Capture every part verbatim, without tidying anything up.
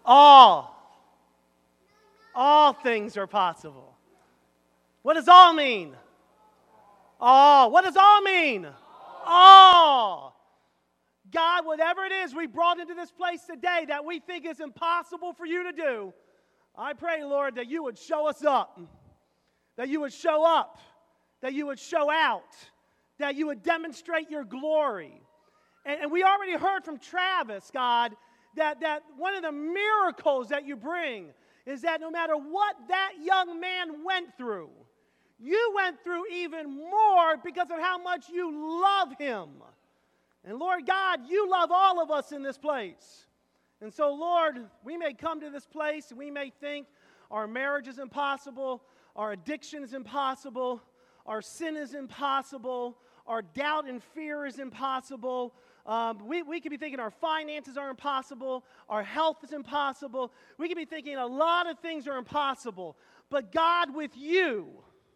All. All things are possible. What does all mean? All. What does all mean? All. God, whatever it is we brought into this place today that we think is impossible for you to do, I pray, Lord, that you would show us up, that you would show up, that you would show out, that you would demonstrate your glory. And, and we already heard from Travis, God, that, that one of the miracles that you bring is that no matter what that young man went through, you went through even more because of how much you love him. And Lord God, you love all of us in this place. And so, Lord, we may come to this place and we may think our marriage is impossible, our addiction is impossible, our sin is impossible, our doubt and fear is impossible. Um, we, we could be thinking our finances are impossible, our health is impossible. We could be thinking a lot of things are impossible. But God, with you,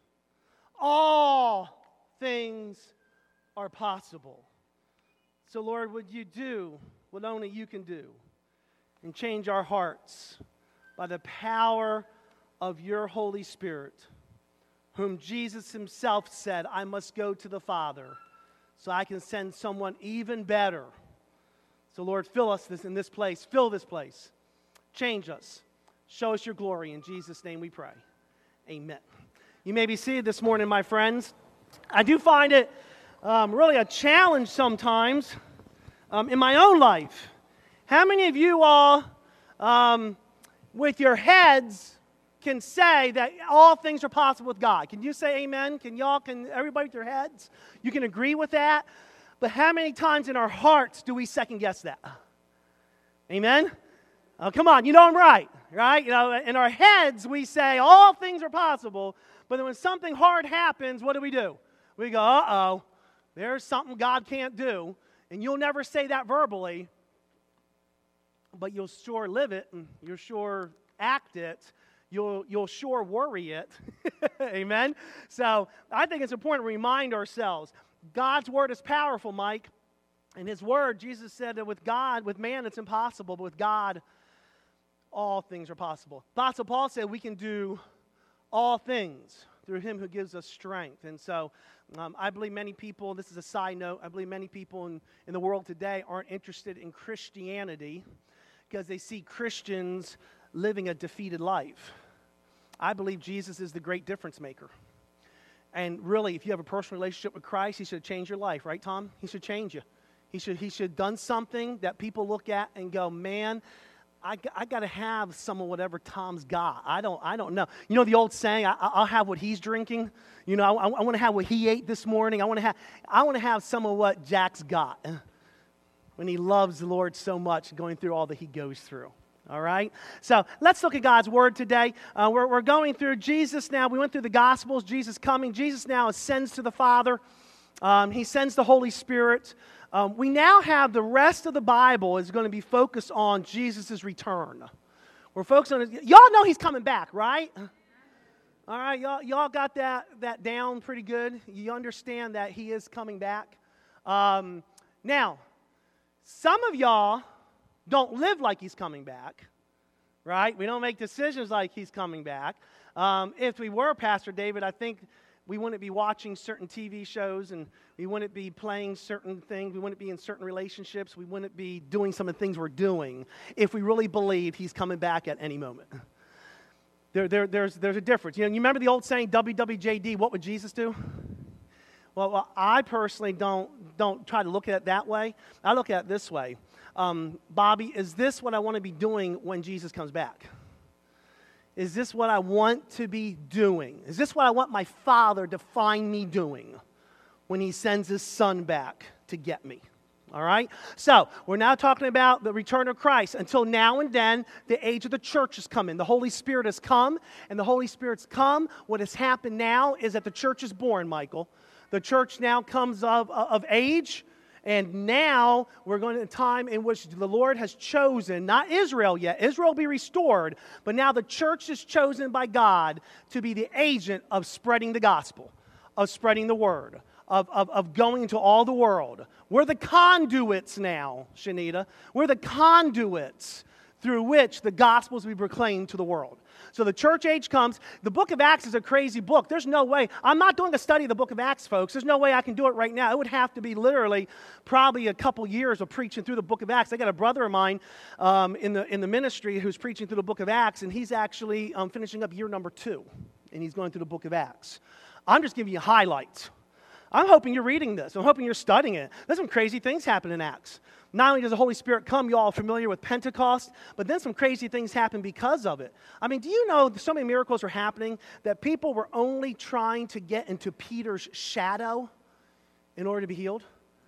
all things are possible. So, Lord, would you do what only you can do and change our hearts by the power of your Holy Spirit, whom Jesus himself said, I must go to the Father so I can send someone even better. So, Lord, fill us this in this place. Fill this place. Change us. Show us your glory. In Jesus' name we pray. Amen. You may be seated this morning, my friends. I do find it um, really a challenge sometimes um, in my own life. How many of you all, um, with your heads, can say that all things are possible with God? Can you say amen? Can y'all, can everybody with their heads? You can agree with that? But how many times in our hearts do we second guess that? Amen? Oh, come on, you know I'm right, right? You know, in our heads we say all things are possible, but then when something hard happens, what do we do? We go, uh-oh, there's something God can't do. And you'll never say that verbally, but you'll sure live it, and you'll sure act it. You'll, you'll sure worry it. Amen? So I think it's important to remind ourselves, God's word is powerful, Mike. And his word, Jesus said that with God, with man it's impossible, but with God, all things are possible. Apostle Paul said we can do all things through him who gives us strength. And so um, I believe many people, this is a side note, I believe many people in, in the world today aren't interested in Christianity because they see Christians living a defeated life. I believe Jesus is the great difference maker. And really, if you have a personal relationship with Christ, he should change your life, right, Tom? He should change you. He should he should have done something that people look at and go, man, I, I got to have some of whatever Tom's got. I don't I don't know. You know the old saying, I, I'll have what he's drinking. You know, I, I want to have what he ate this morning. I want to have I want to have some of what Jack's got when he loves the Lord so much, going through all that he goes through. All right? So let's look at God's word today. Uh, we're, we're going through Jesus now. We went through the Gospels, Jesus coming. Jesus now ascends to the Father. Um, he sends the Holy Spirit. Um, we now have the rest of the Bible is going to be focused on Jesus' return. We're focused on it. Y'all know he's coming back, right? All right, y'all, y'all got that, that down pretty good. You understand that he is coming back. Um, now, some of y'all don't live like he's coming back, right? We don't make decisions like he's coming back. Um, if we were, Pastor David, I think we wouldn't be watching certain T V shows, and we wouldn't be playing certain things. We wouldn't be in certain relationships. We wouldn't be doing some of the things we're doing if we really believed he's coming back at any moment. There, there, there's, there's a difference. You know, you remember the old saying, W W J D, what would Jesus do? Well, well I personally don't, don't try to look at it that way. I look at it this way. Um, Bobby, is this what I want to be doing when Jesus comes back? Is this what I want to be doing? Is this what I want my Father to find me doing when he sends his Son back to get me? All right? So, we're now talking about the return of Christ. Until now and then, the age of the church is coming. The Holy Spirit has come, and the Holy Spirit's come. What has happened now is that the church is born, Michael. The church now comes of, of age. And now we're going to a time in which the Lord has chosen, not Israel yet, Israel will be restored, but now the church is chosen by God to be the agent of spreading the gospel, of spreading the word, of, of, of going into all the world. We're the conduits now, Shanita. We're the conduits through which the gospel is to be proclaimed to the world. So the church age comes. The book of Acts is a crazy book. There's no way. I'm not doing a study of the book of Acts, folks. There's no way I can do it right now. It would have to be literally probably a couple years of preaching through the book of Acts. I got a brother of mine um, in the in the ministry who's preaching through the book of Acts, and he's actually um, finishing up year number two, and he's going through the book of Acts. I'm just giving you highlights. I'm hoping you're reading this. I'm hoping you're studying it. There's some crazy things happen in Acts. Not only does the Holy Spirit come, you all are familiar with Pentecost, but then some crazy things happen because of it. I mean, do you know so many miracles are happening that people were only trying to get into Peter's shadow in order to be healed?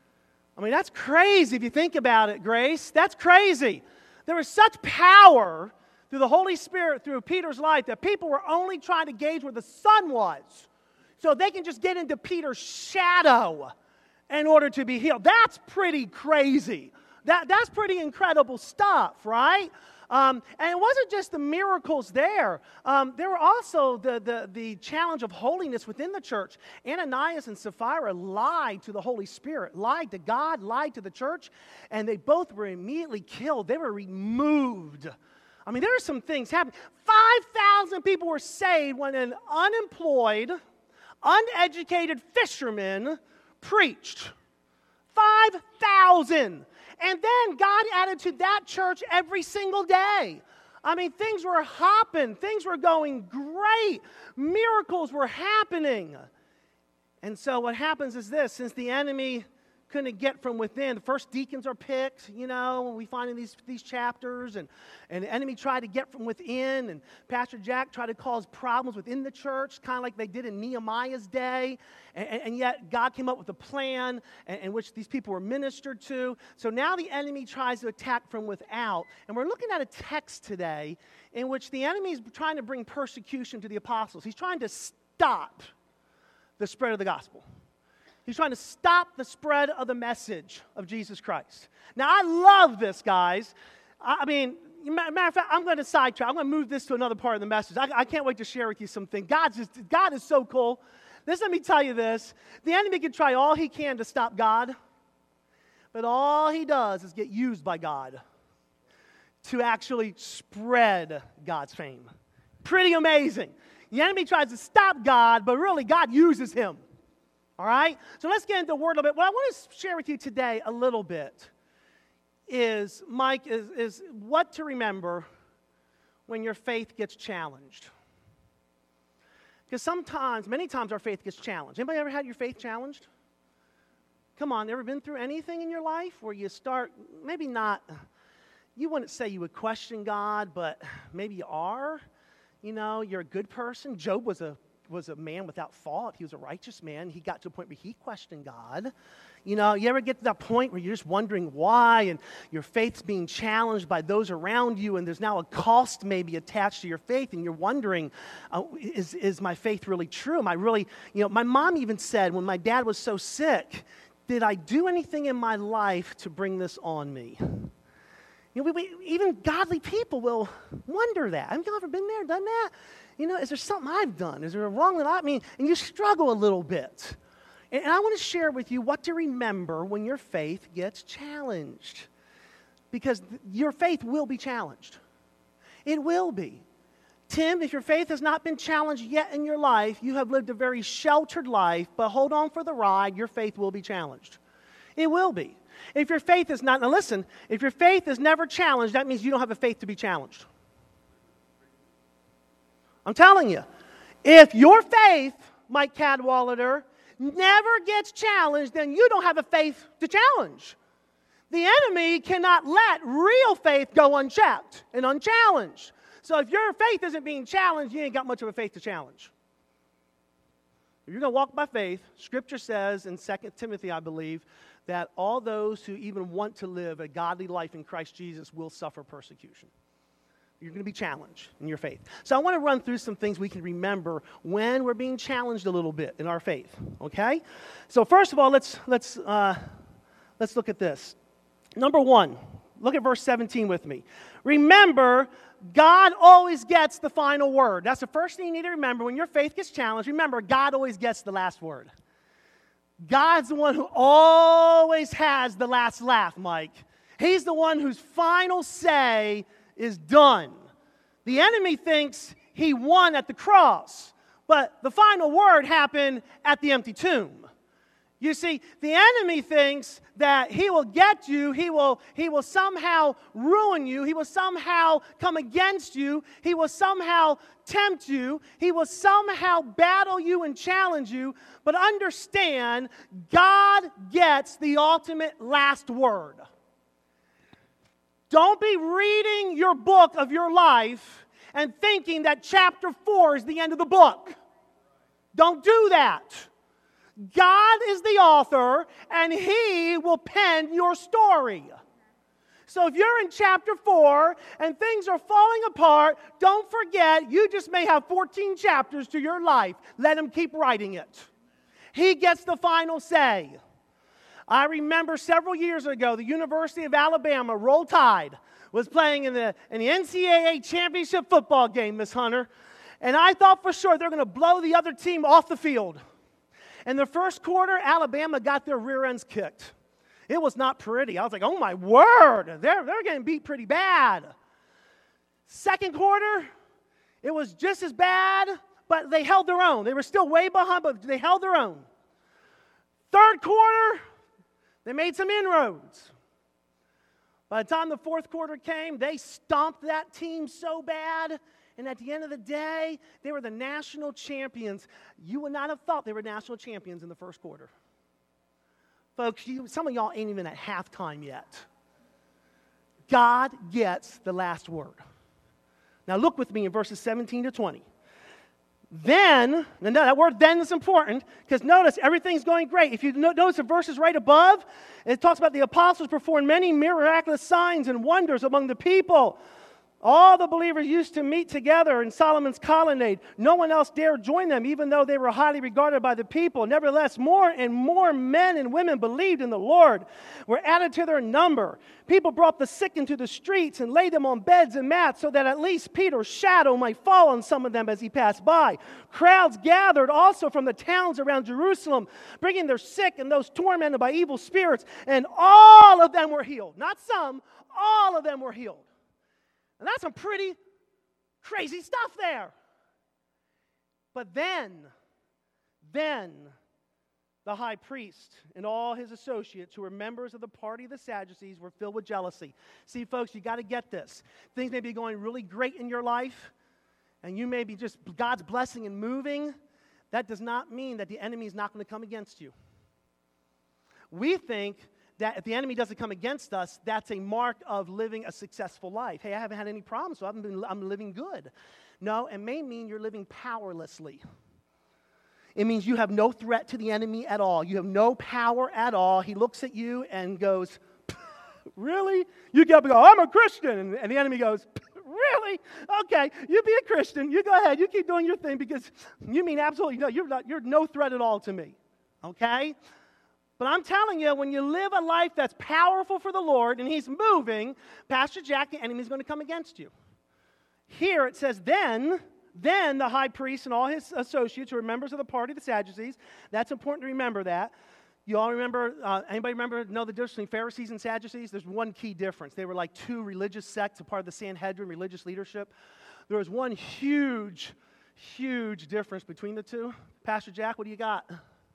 I mean, that's crazy if you think about it, Grace. That's crazy. There was such power through the Holy Spirit, through Peter's life, that people were only trying to gauge where the sun was so they can just get into Peter's shadow in order to be healed. That's pretty crazy. That, that's pretty incredible stuff, right? Um, and it wasn't just the miracles there. Um, there were also the, the, the challenge of holiness within the church. Ananias and Sapphira lied to the Holy Spirit, lied to God, lied to the church, and they both were immediately killed. They were removed. I mean, there were some things happening. five thousand people were saved when an unemployed, uneducated fisherman preached. five thousand. And then God added to that church every single day. I mean, things were hopping. Things were going great. Miracles were happening. And so what happens is this. Since the enemy couldn't get from within, the first deacons are picked, you know, we find in these, these chapters, and, and the enemy tried to get from within, and Pastor Jack tried to cause problems within the church, kind of like they did in Nehemiah's day, and, and yet God came up with a plan in, in which these people were ministered to. So now the enemy tries to attack from without, and we're looking at a text today in which the enemy is trying to bring persecution to the apostles. He's trying to stop the spread of the gospel. He's trying to stop the spread of the message of Jesus Christ. Now, I love this, guys. I mean, matter of fact, I'm going to sidetrack. I'm going to move this to another part of the message. I, I can't wait to share with you something. God's just, God is so cool. Just let me tell you this. The enemy can try all he can to stop God, but all he does is get used by God to actually spread God's fame. Pretty amazing. The enemy tries to stop God, but really God uses him. All right? So let's get into the word a little bit. What I want to share with you today a little bit is, Mike, is, is what to remember when your faith gets challenged. Because sometimes, many times our faith gets challenged. Anybody ever had your faith challenged? Come on, ever been through anything in your life where you start, maybe not, you wouldn't say you would question God, but maybe you are. You know, you're a good person. Job was a was a man without fault. He was a righteous man. He got to a point where he questioned God. You know, you ever get to that point where you're just wondering why, and your faith's being challenged by those around you, and there's now a cost maybe attached to your faith, and you're wondering, uh, is, is my faith really true? Am I really, you know, my mom even said when my dad was so sick, did I do anything in my life to bring this on me? You know, we, we, even godly people will wonder that. Have you ever been there, done that? You know, is there something I've done? Is there a wrong that I mean? And you struggle a little bit. And, and I want to share with you what to remember when your faith gets challenged. Because th- your faith will be challenged. It will be. Tim, if your faith has not been challenged yet in your life, you have lived a very sheltered life, but hold on for the ride, your faith will be challenged. It will be. If your faith is not, now listen, if your faith is never challenged, that means you don't have a faith to be challenged. I'm telling you, if your faith, Mike Cadwallader, never gets challenged, then you don't have a faith to challenge. The enemy cannot let real faith go unchecked and unchallenged. So if your faith isn't being challenged, you ain't got much of a faith to challenge. If you're going to walk by faith, Scripture says in Second Timothy, I believe, that all those who even want to live a godly life in Christ Jesus will suffer persecution. You're going to be challenged in your faith. So I want to run through some things we can remember when we're being challenged a little bit in our faith. Okay? So first of all, let's let's uh, let's look at this. Number one, look at verse seventeen with me. Remember, God always gets the final word. That's the first thing you need to remember when your faith gets challenged. Remember, God always gets the last word. God's the one who always has the last laugh, Mike. He's the one whose final say is done. The enemy thinks he won at the cross, but the final word happened at the empty tomb. You see, the enemy thinks that he will get you, he will, he will somehow ruin you, he will somehow come against you, he will somehow tempt you, he will somehow battle you and challenge you, but understand, God gets the ultimate last word. Don't be reading your book of your life and thinking that chapter four is the end of the book. Don't do that. God is the author, and He will pen your story. So if you're in chapter four and things are falling apart, don't forget, you just may have fourteen chapters to your life. Let Him keep writing it. He gets the final say. I remember several years ago, the University of Alabama, Roll Tide, was playing in the, in the N C double A championship football game, Miss Hunter. And I thought for sure they're going to blow the other team off the field. In the first quarter, Alabama got their rear ends kicked. It was not pretty. I was like, oh my word, they're, they're getting beat pretty bad. Second quarter, it was just as bad, but they held their own. They were still way behind, but they held their own. Third quarter, they made some inroads. By the time the fourth quarter came, they stomped that team so bad. And at the end of the day, they were the national champions. You would not have thought they were national champions in the first quarter. Folks, you, some of y'all ain't even at halftime yet. God gets the last word. Now look with me in verses seventeen to twenty. Then, and that word then is important, because notice everything's going great. If you notice the verses right above, it talks about the apostles performed many miraculous signs and wonders among the people. All the believers used to meet together in Solomon's colonnade. No one else dared join them, even though they were highly regarded by the people. Nevertheless, more and more men and women believed in the Lord, were added to their number. People brought the sick into the streets and laid them on beds and mats, so that at least Peter's shadow might fall on some of them as he passed by. Crowds gathered also from the towns around Jerusalem, bringing their sick and those tormented by evil spirits, and all of them were healed. Not some, all of them were healed. And that's some pretty crazy stuff there. But then, then the high priest and all his associates who were members of the party of the Sadducees were filled with jealousy. See, folks, you got to get this. Things may be going really great in your life, and you may be just God's blessing and moving. That does not mean that the enemy is not going to come against you. We think that if the enemy doesn't come against us, that's a mark of living a successful life. Hey, I haven't had any problems, so I've been, I'm living good. No, it may mean you're living powerlessly. It means you have no threat to the enemy at all. You have no power at all. He looks at you and goes, really? You get up and go, I'm a Christian. And, and the enemy goes, really? Okay, you be a Christian. You go ahead. You keep doing your thing, because you mean absolutely no. You're not, you're no threat at all to me. Okay? But I'm telling you, when you live a life that's powerful for the Lord and He's moving, Pastor Jack, the enemy's going to come against you. Here it says, then, then the high priest and all his associates who were members of the party of the Sadducees. That's important to remember that. You all remember, uh, anybody remember, know the difference between Pharisees and Sadducees? There's one key difference. They were like two religious sects, a part of the Sanhedrin, religious leadership. There was one huge, huge difference between the two. Pastor Jack, what do you got?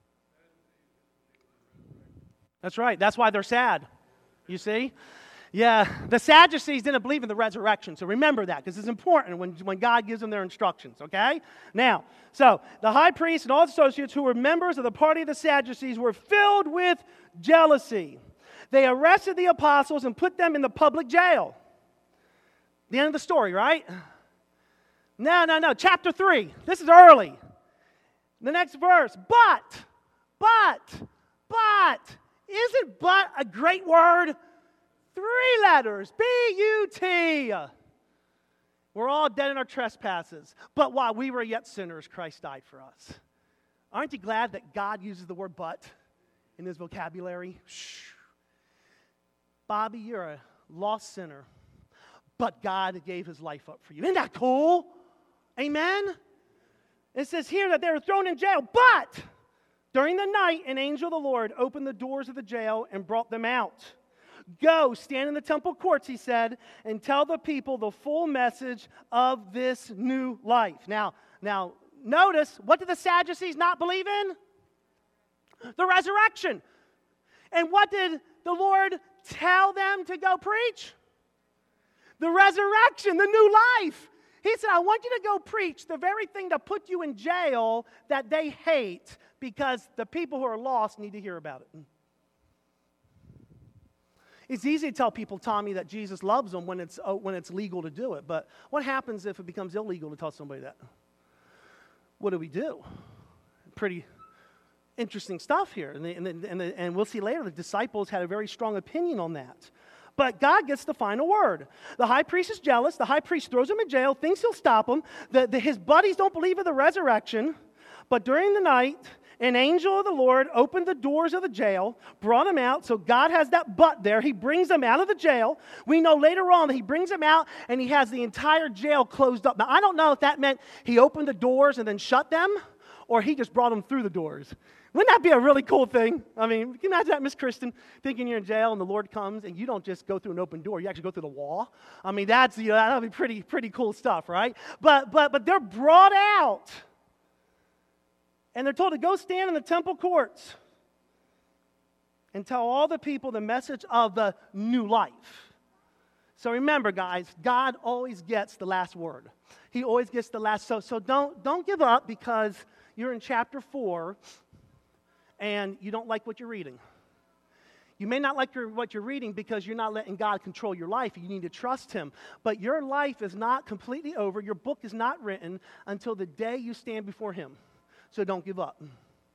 That's right. That's why they're sad. You see? Yeah, the Sadducees didn't believe in the resurrection, so remember that, because it's important when, when God gives them their instructions, okay? Now, so the high priest and all the associates who were members of the party of the Sadducees were filled with jealousy. They arrested the apostles and put them in the public jail. The end of the story, right? No, no, no. Chapter three. This is early. The next verse. But, but, but... Isn't but a great word? Three letters, B U T. We're all dead in our trespasses. But while we were yet sinners, Christ died for us. Aren't you glad that God uses the word but in His vocabulary? Shh. Bobby, you're a lost sinner, but God gave His life up for you. Isn't that cool? Amen? It says here that they were thrown in jail, but during the night, an angel of the Lord opened the doors of the jail and brought them out. Go, stand in the temple courts, he said, and tell the people the full message of this new life. Now, now, notice, what did the Sadducees not believe in? The resurrection. And what did the Lord tell them to go preach? The resurrection, the new life. He said, I want you to go preach the very thing that put you in jail that they hate, because the people who are lost need to hear about it. It's easy to tell people, Tommy, that Jesus loves them when it's, oh, when it's legal to do it. But what happens if it becomes illegal to tell somebody that? What do we do? Pretty interesting stuff here. And, the, and, the, and, the, and we'll see later, the disciples had a very strong opinion on that. But God gets the final word. The high priest is jealous. The high priest throws him in jail, thinks he'll stop him. The, the, his buddies don't believe in the resurrection. But during the night, an angel of the Lord opened the doors of the jail, brought him out. So God has that but there. He brings him out of the jail. We know later on that he brings him out and he has the entire jail closed up. Now, I don't know if that meant he opened the doors and then shut them, or he just brought them through the doors. Wouldn't that be a really cool thing? I mean, can you imagine that, Miss Kristen, thinking you're in jail and the Lord comes and you don't just go through an open door, you actually go through the wall? I mean, that's, you know, that would be pretty, pretty cool stuff, right? But, but, but they're brought out. And they're told to go stand in the temple courts and tell all the people the message of the new life. So remember, guys, God always gets the last word. He always gets the last. So, so don't, don't give up because you're in chapter four and you don't like what you're reading. You may not like your, what you're reading because you're not letting God control your life. You need to trust Him. But your life is not completely over. Your book is not written until the day you stand before Him. So don't give up.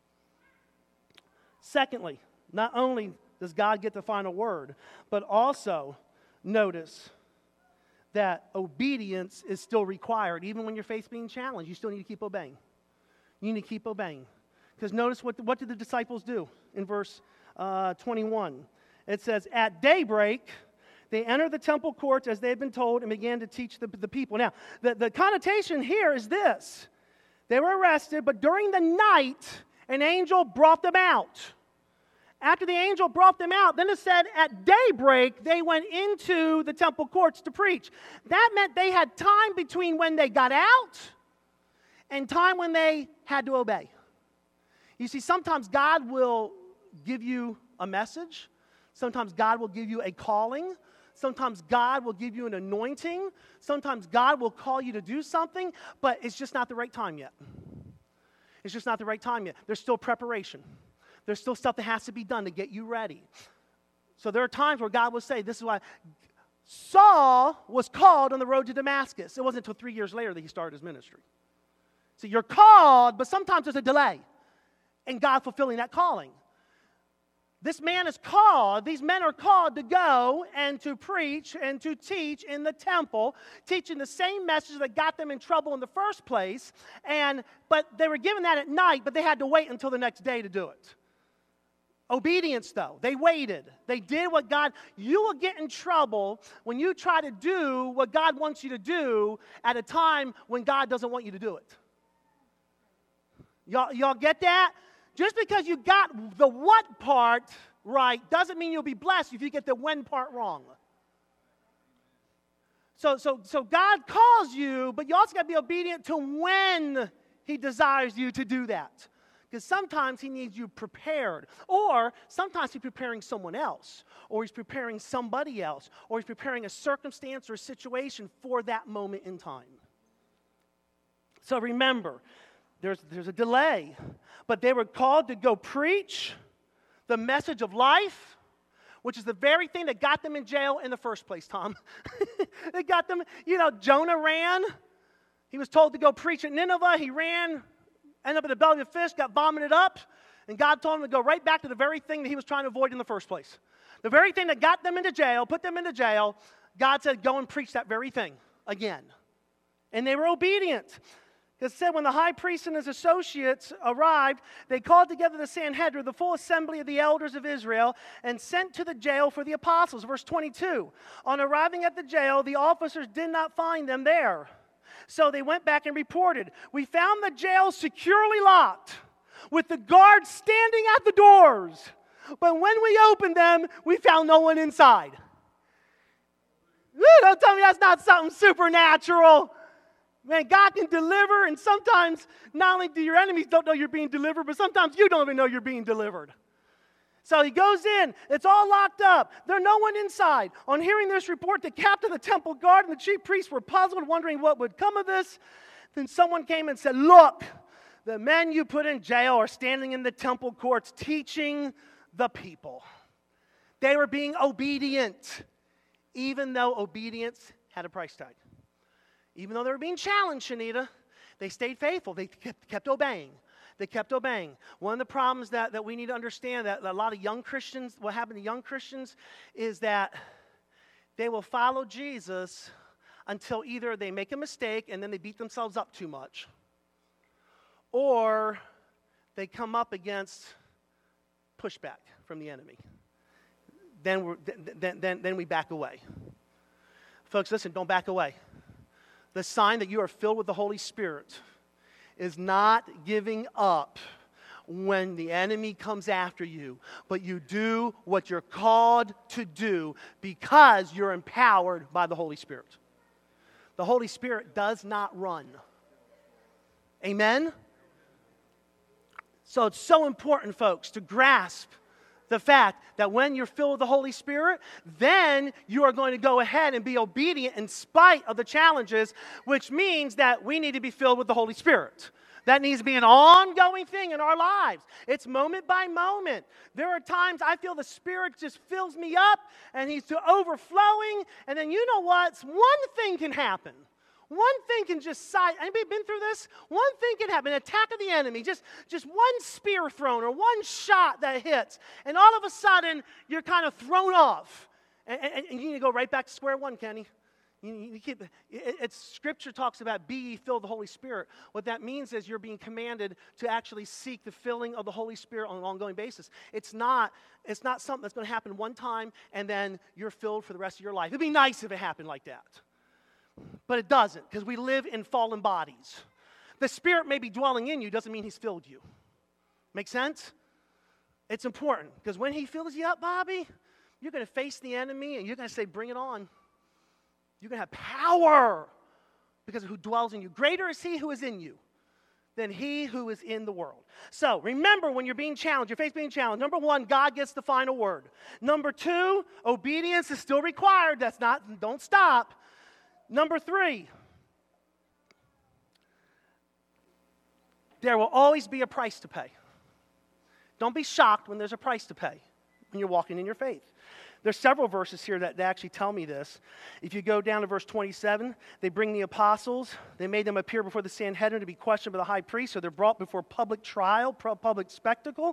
Secondly, not only does God get the final word, but also notice that obedience is still required. Even when your faith's being challenged, you still need to keep obeying. You need to keep obeying. Because notice what, what did the disciples do in verse uh, twenty-one? It says, at daybreak, they entered the temple courts as they had been told and began to teach the, the people. Now, the, the connotation here is this. They were arrested, but during the night, an angel brought them out. After the angel brought them out, then it said at daybreak, they went into the temple courts to preach. That meant they had time between when they got out and time when they had to obey. You see, sometimes God will give you a message. Sometimes God will give you a calling. Sometimes God will give you an anointing. Sometimes God will call you to do something, but it's just not the right time yet. It's just not the right time yet. There's still preparation. There's still stuff that has to be done to get you ready. So there are times where God will say, this is why Saul was called on the road to Damascus. It wasn't until three years later that he started his ministry. So you're called, but sometimes there's a delay in God fulfilling that calling. This man is called, these men are called to go and to preach and to teach in the temple, teaching the same message that got them in trouble in the first place. And but they were given that at night, but they had to wait until the next day to do it. Obedience, though. They waited. They did what God... You will get in trouble when you try to do what God wants you to do at a time when God doesn't want you to do it. Y'all, y'all get that? Just because you got the what part right doesn't mean you'll be blessed if you get the when part wrong. So, so, so God calls you, but you also got to be obedient to when He desires you to do that. Because sometimes He needs you prepared. Or sometimes He's preparing someone else. Or He's preparing somebody else. Or He's preparing a circumstance or a situation for that moment in time. So remember, there's, there's a delay. But they were called to go preach the message of life, which is the very thing that got them in jail in the first place, Tom. They got them, you know, Jonah ran. He was told to go preach at Nineveh. He ran, ended up in the belly of a fish, got vomited up. And God told him to go right back to the very thing that he was trying to avoid in the first place. The very thing that got them into jail, put them into jail, God said, go and preach that very thing again. And they were obedient. It said when the high priest and his associates arrived, they called together the Sanhedrin, the full assembly of the elders of Israel, and sent to the jail for the apostles. Verse twenty-two, on arriving at the jail, the officers did not find them there. So they went back and reported, we found the jail securely locked, with the guards standing at the doors. But when we opened them, we found no one inside. Woo, don't tell me that's not something supernatural. Man, God can deliver, and sometimes not only do your enemies don't know you're being delivered, but sometimes you don't even know you're being delivered. So he goes in. It's all locked up. There's no one inside. On hearing this report, the captain of the temple guard and the chief priests were puzzled, wondering what would come of this. Then someone came and said, look, the men you put in jail are standing in the temple courts teaching the people. They were being obedient, even though obedience had a price tag. Even though they were being challenged, Shanita, they stayed faithful. They kept, kept obeying. They kept obeying. One of the problems that, that we need to understand that, that a lot of young Christians, what happened to young Christians is that they will follow Jesus until either they make a mistake and then they beat themselves up too much, or they come up against pushback from the enemy. Then, we're, then, then, then we back away. Folks, listen, don't back away. The sign that you are filled with the Holy Spirit is not giving up when the enemy comes after you, but you do what you're called to do because you're empowered by the Holy Spirit. The Holy Spirit does not run. Amen? So it's so important, folks, to grasp the fact that when you're filled with the Holy Spirit, then you are going to go ahead and be obedient in spite of the challenges, which means that we need to be filled with the Holy Spirit. That needs to be an ongoing thing in our lives. It's moment by moment. There are times I feel the Spirit just fills me up and He's to overflowing, and then you know what? One thing can happen. One thing can just side. Anybody been through this? One thing can happen. An attack of the enemy. Just, just one spear thrown or one shot that hits. And all of a sudden, you're kind of thrown off. And, and, and you need to go right back to square one, Kenny. You, you keep, it, it's, Scripture talks about be ye filled with the Holy Spirit. What that means is you're being commanded to actually seek the filling of the Holy Spirit on an ongoing basis. It's not, it's not something that's going to happen one time and then you're filled for the rest of your life. It'd be nice if it happened like that. But it doesn't, because we live in fallen bodies. The Spirit may be dwelling in you, doesn't mean He's filled you. Make sense? It's important, because when He fills you up, Bobby, you're going to face the enemy, and you're going to say, bring it on. You're going to have power, because of who dwells in you. Greater is He who is in you than he who is in the world. So, remember when you're being challenged, your faith being challenged, number one, God gets the final word. Number two, obedience is still required. That's not, don't stop. Number three, there will always be a price to pay. Don't be shocked when there's a price to pay when you're walking in your faith. There's several verses here that, that actually tell me this. If you go down to verse twenty-seven, they bring the apostles. They made them appear before the Sanhedrin to be questioned by the high priest, so they're brought before public trial, public spectacle.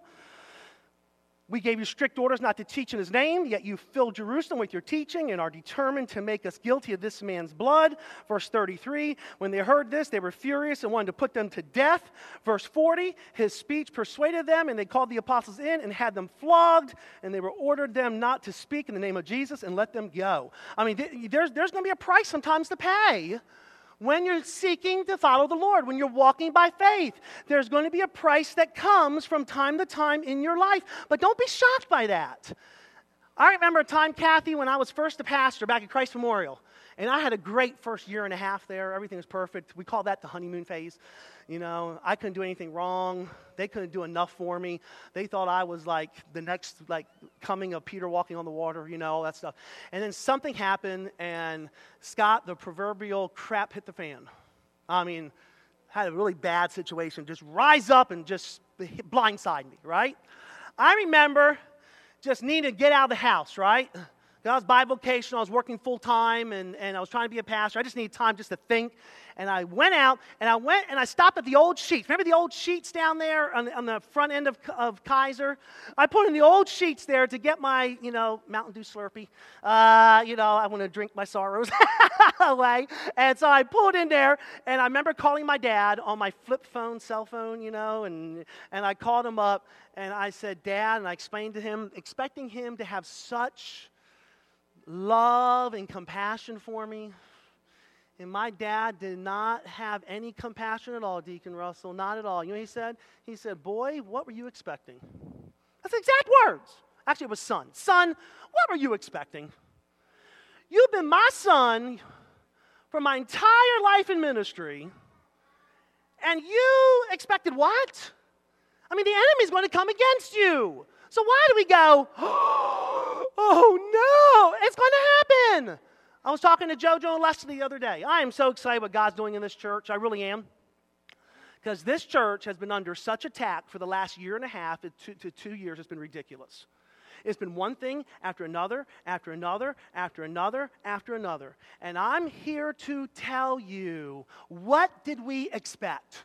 We gave you strict orders not to teach in His name, yet you filled Jerusalem with your teaching and are determined to make us guilty of this man's blood. Verse thirty-three, when they heard this, they were furious and wanted to put them to death. Verse forty, His speech persuaded them, and they called the apostles in and had them flogged, and they were ordered them not to speak in the name of Jesus and let them go. I mean, there's, there's going to be a price sometimes to pay. When you're seeking to follow the Lord, when you're walking by faith, there's going to be a price that comes from time to time in your life. But don't be shocked by that. I remember a time, Kathy, when I was first a pastor back at Christ Memorial, and I had a great first year and a half there. Everything was perfect. We call that the honeymoon phase. You know, I couldn't do anything wrong. They couldn't do enough for me. They thought I was like the next, like, coming of Peter walking on the water, you know, all that stuff. And then something happened, and Scott, the proverbial crap hit the fan. I mean, had a really bad situation. Just rise up and just blindside me, right? I remember just needing to get out of the house, right? I was bivocational, I was working full-time, and, and I was trying to be a pastor. I just needed time just to think. And I went out, and I went and I stopped at the old sheets. Remember the old sheets down there on, on the front end of, of Kaiser? I put in the old sheets there to get my, you know, Mountain Dew Slurpee. Uh, you know, I want to drink my sorrows away. And so I pulled in there, and I remember calling my dad on my flip phone, cell phone, you know, and, and I called him up, and I said, Dad, and I explained to him, expecting him to have such love and compassion for me. And my dad did not have any compassion at all, Deacon Russell, not at all. You know what he said? He said, boy, what were you expecting? That's the exact words. Actually, it was son. Son, what were you expecting? You've been my son for my entire life in ministry, and you expected what? I mean, the enemy's going to come against you. So why do we go, oh no, it's going to happen? I was talking to JoJo and Leslie the other day. I am so excited what God's doing in this church. I really am. Because this church has been under such attack for the last year and a half to two, to two years. It's been ridiculous. It's been one thing after another, after another, after another, after another. And I'm here to tell you, what did we expect?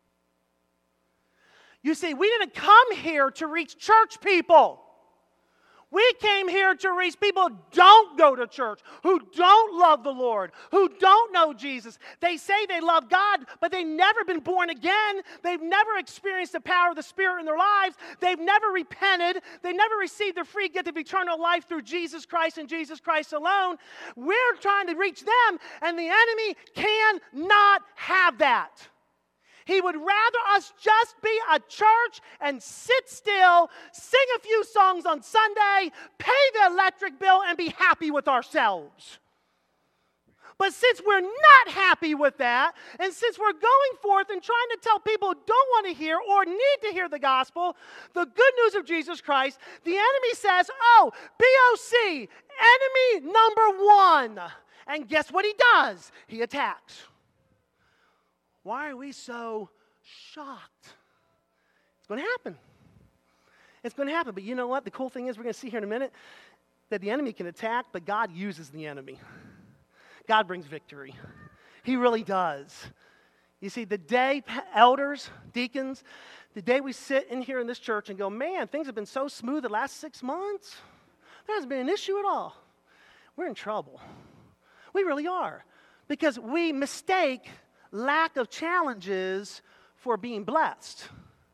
You see, we didn't come here to reach church people. We came here to reach people who don't go to church, who don't love the Lord, who don't know Jesus. They say they love God, but they've never been born again. They've never experienced the power of the Spirit in their lives. They've never repented. They've never received the free gift of eternal life through Jesus Christ and Jesus Christ alone. We're trying to reach them, and the enemy cannot have that. He would rather us just be a church and sit still, sing a few songs on Sunday, pay the electric bill, and be happy with ourselves. But since we're not happy with that, and since we're going forth and trying to tell people who don't want to hear or need to hear the gospel, the good news of Jesus Christ, the enemy says, oh, B O C, enemy number one. And guess what he does? He attacks. Why are we so shocked? It's going to happen. It's going to happen. But you know what? The cool thing is, we're going to see here in a minute, that the enemy can attack, but God uses the enemy. God brings victory. He really does. You see, the day elders, deacons, the day we sit in here in this church and go, man, things have been so smooth the last six months. There hasn't been an issue at all. We're in trouble. We really are. Because we mistake lack of challenges for being blessed.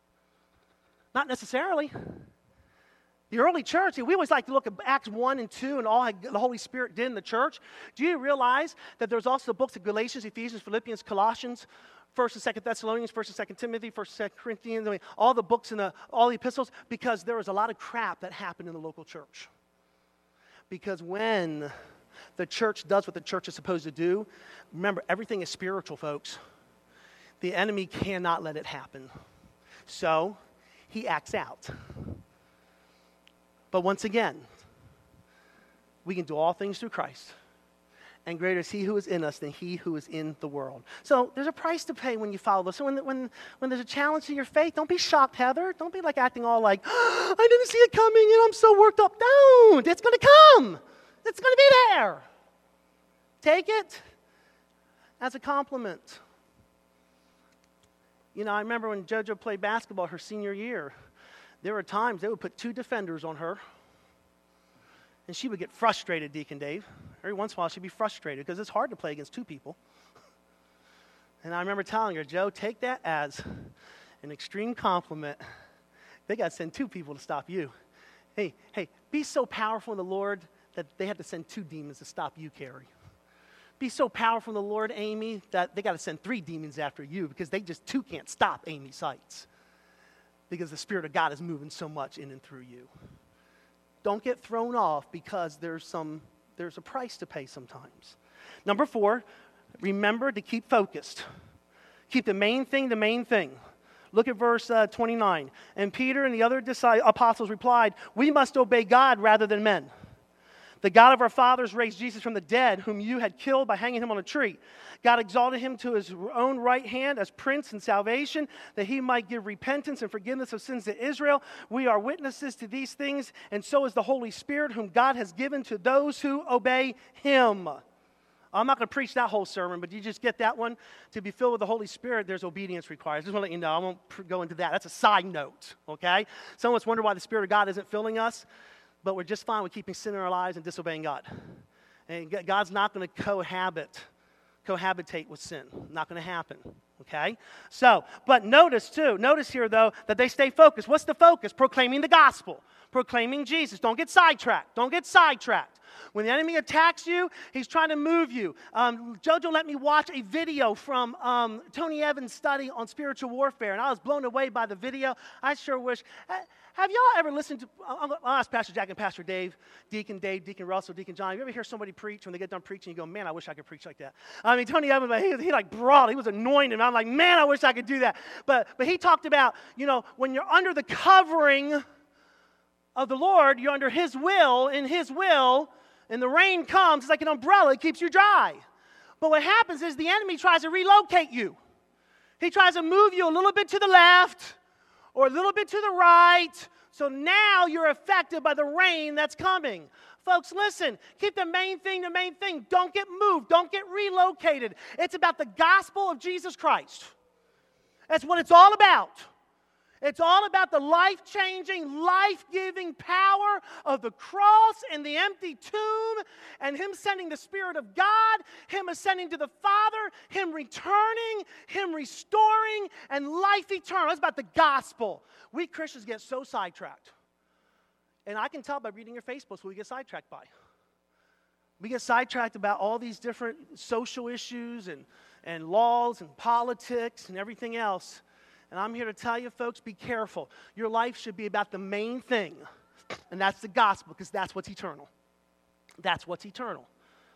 Not necessarily. The early church, we always like to look at Acts one and two and all the Holy Spirit did in the church. Do you realize that there's also the books of Galatians, Ephesians, Philippians, Colossians, First and Second Thessalonians, First and Second Timothy, First and Second Corinthians, I mean, all the books in the, all the epistles, because there was a lot of crap that happened in the local church. Because when the church does what the church is supposed to do, remember, everything is spiritual, folks. The enemy cannot let it happen. So, he acts out. But once again, we can do all things through Christ. And greater is he who is in us than he who is in the world. So there's a price to pay when you follow this. So when, when, when there's a challenge to your faith, don't be shocked, Heather. Don't be like acting all like, oh, I didn't see it coming and I'm so worked up. Don't. It's going to come. It's going to be there. Take it as a compliment. You know, I remember when JoJo played basketball her senior year, there were times they would put two defenders on her, and she would get frustrated, Deacon Dave. Every once in a while, she'd be frustrated because it's hard to play against two people. And I remember telling her, Joe, take that as an extreme compliment. They got to send two people to stop you. Hey, hey, be so powerful in the Lord that they have to send two demons to stop you, Carrie. Be so powerful in the Lord, Amy, that they got to send three demons after you because they just two can't stop Amy's sights because the Spirit of God is moving so much in and through you. Don't get thrown off because there's some there's a price to pay sometimes. Number four, remember to keep focused. Keep the main thing the main thing. Look at verse uh, twenty-nine. And Peter and the other apostles replied, we must obey God rather than men. The God of our fathers raised Jesus from the dead, whom you had killed by hanging him on a tree. God exalted him to his own right hand as prince in salvation, that he might give repentance and forgiveness of sins to Israel. We are witnesses to these things, and so is the Holy Spirit, whom God has given to those who obey him. I'm not going to preach that whole sermon, but you just get that one. To be filled with the Holy Spirit, there's obedience required. I just want to let you know, I won't pr- go into that. That's a side note, okay? Some of us wonder why the Spirit of God isn't filling us, but we're just fine with keeping sin in our lives and disobeying God. And God's not going to cohabit, cohabitate with sin. Not going to happen, okay? So, but notice too, notice here though, that they stay focused. What's the focus? Proclaiming the gospel. Proclaiming Jesus. Don't get sidetracked. Don't get sidetracked. When the enemy attacks you, he's trying to move you. Um, Jojo let me watch a video from um, Tony Evans' study on spiritual warfare, and I was blown away by the video. I sure wish. Uh, have y'all ever listened to, I'll, I'll ask Pastor Jack and Pastor Dave, Deacon Dave, Deacon Russell, Deacon John, have you ever hear somebody preach when they get done preaching, you go, man, I wish I could preach like that. I mean, Tony Evans, he, he like brawled, he was anointed, and I'm like, man, I wish I could do that. But, but he talked about, you know, when you're under the covering of the Lord, you're under His will, in His will, and the rain comes, it's like an umbrella, it keeps you dry. But what happens is the enemy tries to relocate you. He tries to move you a little bit to the left or a little bit to the right, so now you're affected by the rain that's coming. Folks, listen, keep the main thing the main thing. Don't get moved. Don't get relocated. It's about the gospel of Jesus Christ. That's what it's all about. It's all about the life-changing, life-giving power of the cross and the empty tomb, and Him sending the Spirit of God, Him ascending to the Father, Him returning, Him restoring, and life eternal. It's about the gospel. We Christians get so sidetracked. And I can tell by reading your Facebooks what we get sidetracked by. We get sidetracked about all these different social issues and, and laws and politics and everything else. And I'm here to tell you, folks, be careful. Your life should be about the main thing, and that's the gospel, because that's what's eternal. That's what's eternal.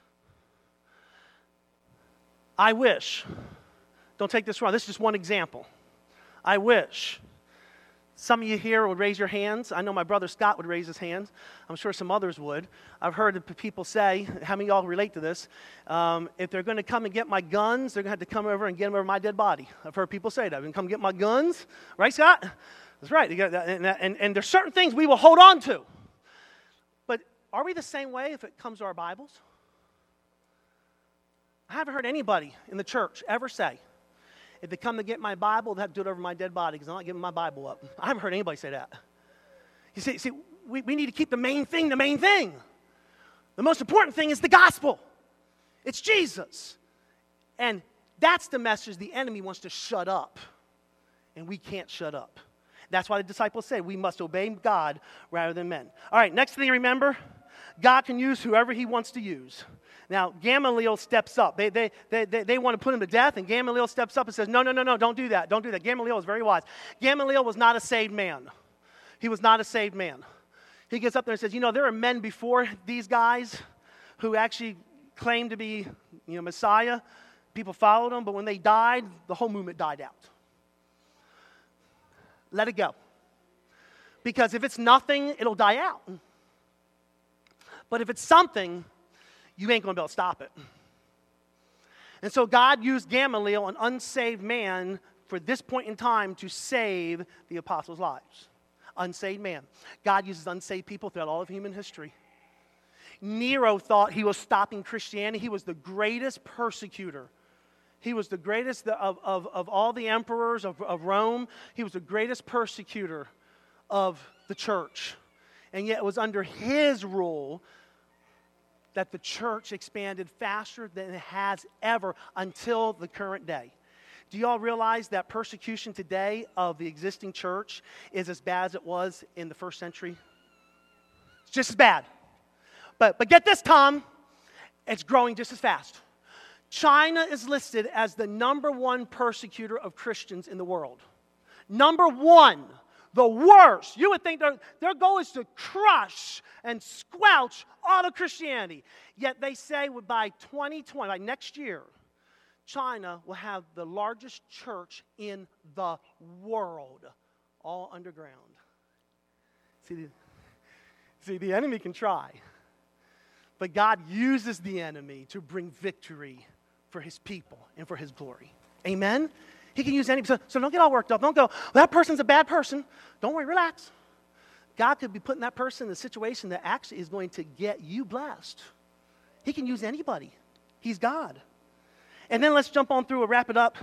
I wish, don't take this wrong, this is just one example. I wish some of you here would raise your hands. I know my brother Scott would raise his hands. I'm sure some others would. I've heard people say, how many of y'all relate to this? Um, if they're going to come and get my guns, they're going to have to come over and get them over my dead body. I've heard people say that. They're going to come get my guns. Right, Scott? That's right. And, and, and there's certain things we will hold on to. But are we the same way if it comes to our Bibles? I haven't heard anybody in the church ever say, if they come to get my Bible, they have to do it over my dead body because I'm not giving my Bible up. I haven't heard anybody say that. You see, see we, we need to keep the main thing the main thing. The most important thing is the gospel. It's Jesus. And that's the message the enemy wants to shut up. And we can't shut up. That's why the disciples said we must obey God rather than men. All right, next thing to remember, God can use whoever He wants to use. Now, Gamaliel steps up. They, they, they, they, they want to put him to death, and Gamaliel steps up and says, no, no, no, no, don't do that. Don't do that. Gamaliel was very wise. Gamaliel was not a saved man. He was not a saved man. He gets up there and says, you know, there are men before these guys who actually claimed to be, you know, Messiah. People followed them, but when they died, the whole movement died out. Let it go. Because if it's nothing, it'll die out. But if it's something, you ain't going to be able to stop it. And so God used Gamaliel, an unsaved man, for this point in time to save the apostles' lives. Unsaved man. God uses unsaved people throughout all of human history. Nero thought he was stopping Christianity. He was the greatest persecutor. He was the greatest of, of, of all the emperors of, of Rome. He was the greatest persecutor of the church. And yet it was under his rule that the church expanded faster than it has ever until the current day. Do you all realize that persecution today of the existing church is as bad as it was in the first century? It's just as bad. But, but get this, Tom, it's growing just as fast. China is listed as the number one persecutor of Christians in the world. Number one. The worst. You would think their, their goal is to crush and squelch all of Christianity. Yet they say by twenty twenty, by next year, China will have the largest church in the world, all underground. See, the, see, the enemy can try, but God uses the enemy to bring victory for His people and for His glory. Amen? He can use any, so, so don't get all worked up. Don't go, well, that person's a bad person. Don't worry, relax. God could be putting that person in a situation that actually is going to get you blessed. He can use anybody. He's God. And then let's jump on through and wrap it up.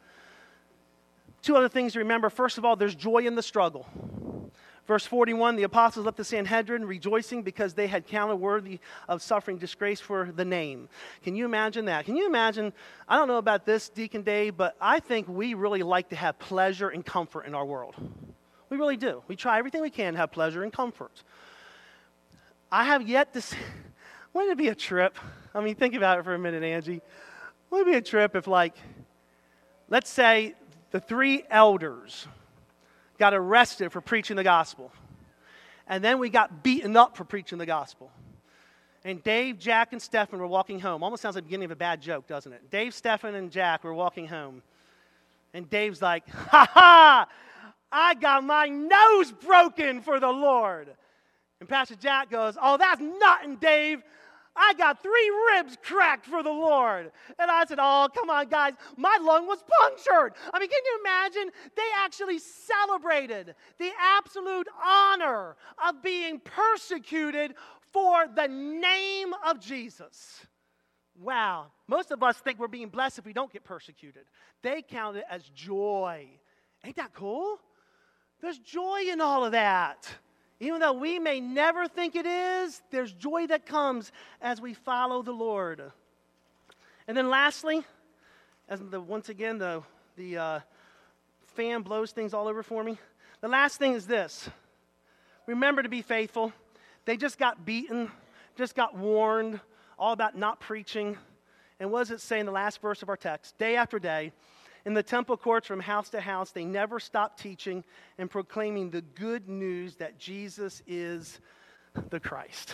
Two other things to remember. First of all, there's joy in the struggle. Verse forty-one, the apostles left the Sanhedrin rejoicing because they had counted worthy of suffering disgrace for the name. Can you imagine that? Can you imagine, I don't know about this, Deacon Dave, but I think we really like to have pleasure and comfort in our world. We really do. We try everything we can to have pleasure and comfort. I have yet to see, wouldn't it be a trip? I mean, think about it for a minute, Angie. Wouldn't it be a trip if, like, let's say the three elders got arrested for preaching the gospel, and then we got beaten up for preaching the gospel. And Dave, Jack, and Stephen were walking home. Almost sounds like the beginning of a bad joke, doesn't it? Dave, Stephen, and Jack were walking home. And Dave's like, ha ha, I got my nose broken for the Lord. And Pastor Jack goes, oh, that's nothing, Dave. I got three ribs cracked for the Lord. And I said, oh, come on, guys. My lung was punctured. I mean, can you imagine? They actually celebrated the absolute honor of being persecuted for the name of Jesus. Wow. Most of us think we're being blessed if we don't get persecuted. They count it as joy. Ain't that cool? There's joy in all of that. Even though we may never think it is, there's joy that comes as we follow the Lord. And then lastly, as the, once again the, the uh, fan blows things all over for me, the last thing is this. Remember to be faithful. They just got beaten, just got warned, all about not preaching. And what does it say in the last verse of our text? Day after day, in the temple courts from house to house, they never stopped teaching and proclaiming the good news that Jesus is the Christ.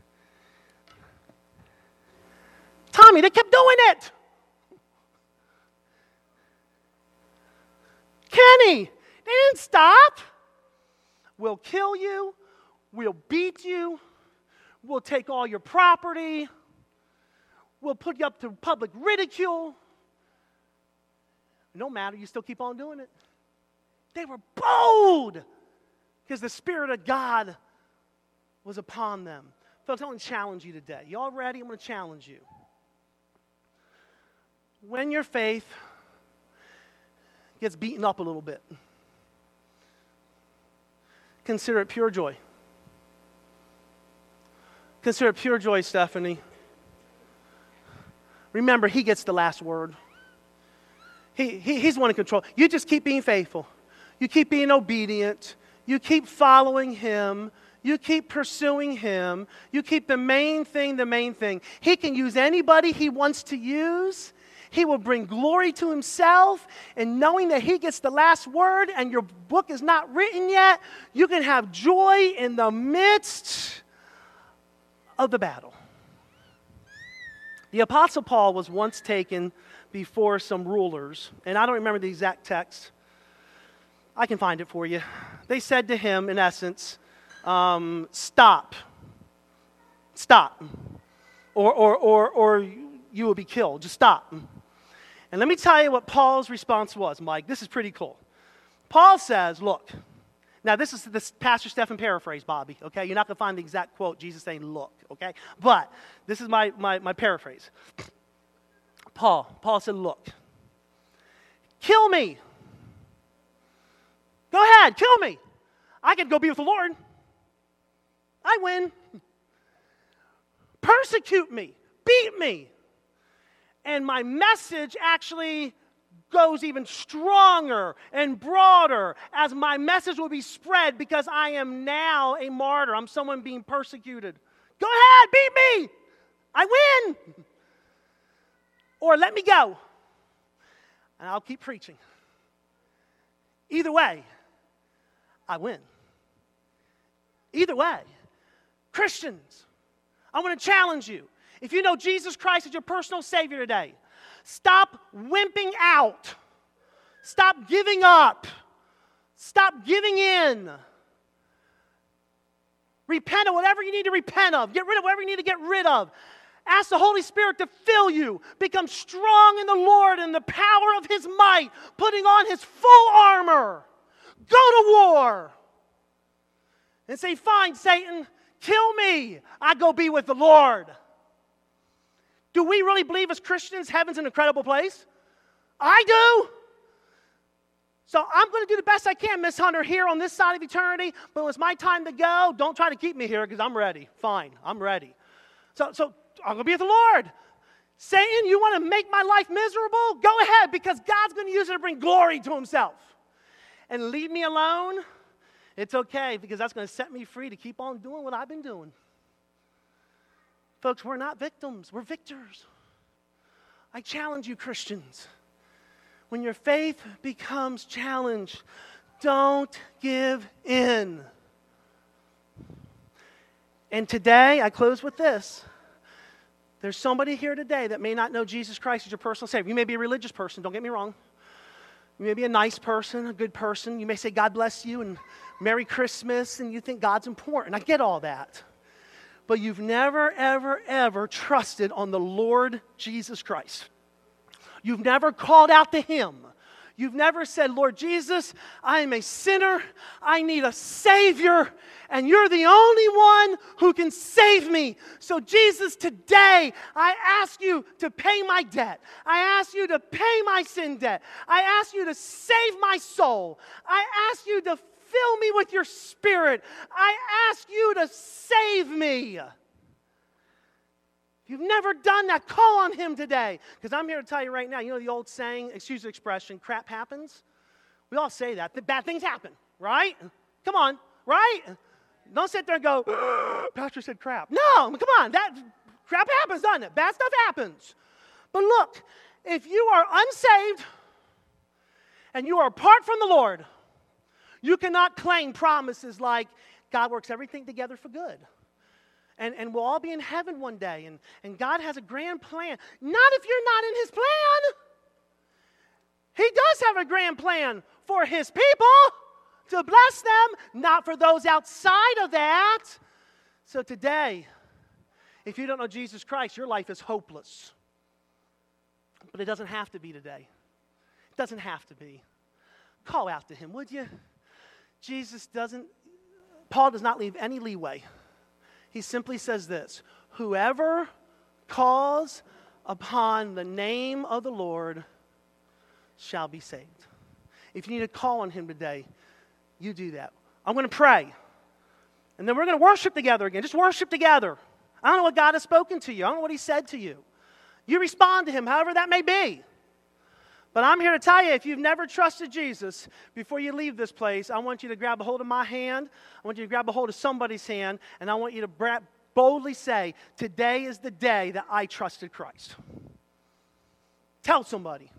Tommy, they kept doing it. Kenny, they didn't stop. We'll kill you. We'll beat you. We'll take all your property. We'll put you up to public ridicule. No matter, you still keep on doing it. They were bold because the Spirit of God was upon them. Folks, I want to challenge you today. You all ready? I'm going to challenge you. When your faith gets beaten up a little bit, consider it pure joy. Consider it pure joy, Stephanie. Remember, He gets the last word. He, he, he's the one in control. You just keep being faithful. You keep being obedient. You keep following Him. You keep pursuing Him. You keep the main thing the main thing. He can use anybody He wants to use. He will bring glory to Himself. And knowing that He gets the last word and your book is not written yet, you can have joy in the midst of the battle. The Apostle Paul was once taken before some rulers, and I don't remember the exact text. I can find it for you. They said to him, in essence, um, stop. Stop. Or, or, or, or you will be killed. Just stop. And let me tell you what Paul's response was, Mike. This is pretty cool. Paul says, look, now this is the Pastor Stephen paraphrase, Bobby, okay? You're not going to find the exact quote, Jesus saying, look, okay? But this is my, my, my paraphrase. Paul, Paul said, look, kill me. Go ahead, kill me. I can go be with the Lord. I win. Persecute me, beat me. And my message actually goes even stronger and broader as my message will be spread because I am now a martyr. I'm someone being persecuted. Go ahead, beat me. I win. Or let me go, and I'll keep preaching. Either way, I win. Either way. Christians, I want to challenge you. If you know Jesus Christ as your personal Savior today, stop wimping out. Stop giving up. Stop giving in. Repent of whatever you need to repent of. Get rid of whatever you need to get rid of. Ask the Holy Spirit to fill you. Become strong in the Lord and the power of His might, putting on His full armor. Go to war. And say, fine, Satan, kill me. I go be with the Lord. Do we really believe as Christians heaven's an incredible place? I do. So I'm going to do the best I can, Miss Hunter, here on this side of eternity. But when it's my time to go, don't try to keep me here because I'm ready. Fine, I'm ready. So, so I'm going to be with the Lord. Satan, you want to make my life miserable? Go ahead, because God's going to use it to bring glory to Himself. And leave me alone, it's okay, because that's going to set me free to keep on doing what I've been doing. Folks, we're not victims, we're victors. I challenge you, Christians. When your faith becomes challenged, don't give in. And today, I close with this. There's somebody here today that may not know Jesus Christ as your personal Savior. You may be a religious person, don't get me wrong. You may be a nice person, a good person. You may say, God bless you, and Merry Christmas, and you think God's important. I get all that. But you've never, ever, ever trusted on the Lord Jesus Christ. You've never called out to Him. You've never said, Lord Jesus, I am a sinner. I need a Savior, and you're the only one who can save me. So Jesus, today, I ask you to pay my debt. I ask you to pay my sin debt. I ask you to save my soul. I ask you to fill me with your Spirit. I ask you to save me. If you've never done that, call on Him today. Because I'm here to tell you right now, you know the old saying, excuse the expression, crap happens? We all say that. The bad things happen, right? Come on, right? Don't sit there and go, Pastor said crap. No, come on, that crap happens, doesn't it? Bad stuff happens. But look, if you are unsaved and you are apart from the Lord, you cannot claim promises like God works everything together for good. And, and we'll all be in heaven one day. And, and God has a grand plan. Not if you're not in His plan. He does have a grand plan for His people to bless them, not for those outside of that. So today, if you don't know Jesus Christ, your life is hopeless. But it doesn't have to be today. It doesn't have to be. Call out to Him, would you? Jesus doesn't, Paul does not leave any leeway. He simply says this, whoever calls upon the name of the Lord shall be saved. If you need to call on Him today, you do that. I'm going to pray. And then we're going to worship together again. Just worship together. I don't know what God has spoken to you. I don't know what He said to you. You respond to Him, however that may be. But I'm here to tell you, if you've never trusted Jesus, before you leave this place, I want you to grab a hold of my hand. I want you to grab a hold of somebody's hand, and I want you to bra- boldly say, today is the day that I trusted Christ. Tell somebody.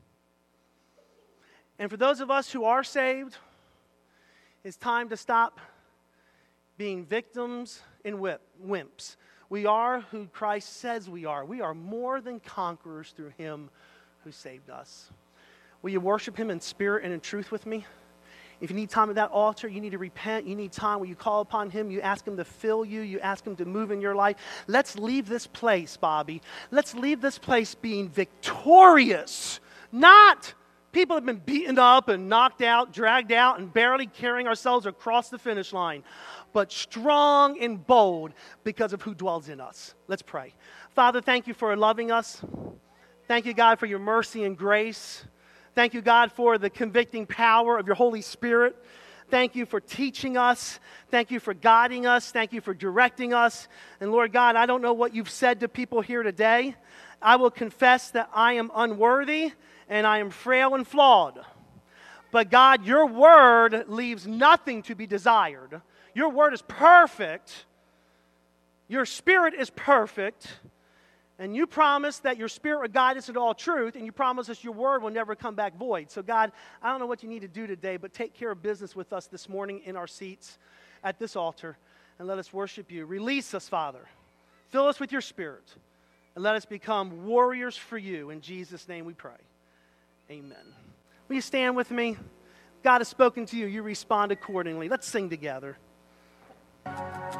And for those of us who are saved, it's time to stop being victims and whip, wimps. We are who Christ says we are. We are more than conquerors through Him who saved us. Will you worship Him in spirit and in truth with me? If you need time at that altar, you need to repent. You need time where you call upon Him. You ask Him to fill you. You ask Him to move in your life. Let's leave this place, Bobby. Let's leave this place being victorious. Not people have been beaten up and knocked out, dragged out, and barely carrying ourselves across the finish line. But strong and bold because of who dwells in us. Let's pray. Father, thank you for loving us. Thank you, God, for your mercy and grace. Thank you, God, for the convicting power of your Holy Spirit. Thank you for teaching us. Thank you for guiding us. Thank you for directing us. And Lord God, I don't know what you've said to people here today. I will confess that I am unworthy and I am frail and flawed. But God, your word leaves nothing to be desired. Your word is perfect. Your Spirit is perfect. And you promise that your Spirit will guide us into all truth, and you promise us your word will never come back void. So God, I don't know what you need to do today, but take care of business with us this morning in our seats at this altar, and let us worship you. Release us, Father. Fill us with your Spirit, and let us become warriors for you. In Jesus' name we pray. Amen. Will you stand with me? God has spoken to you. You respond accordingly. Let's sing together.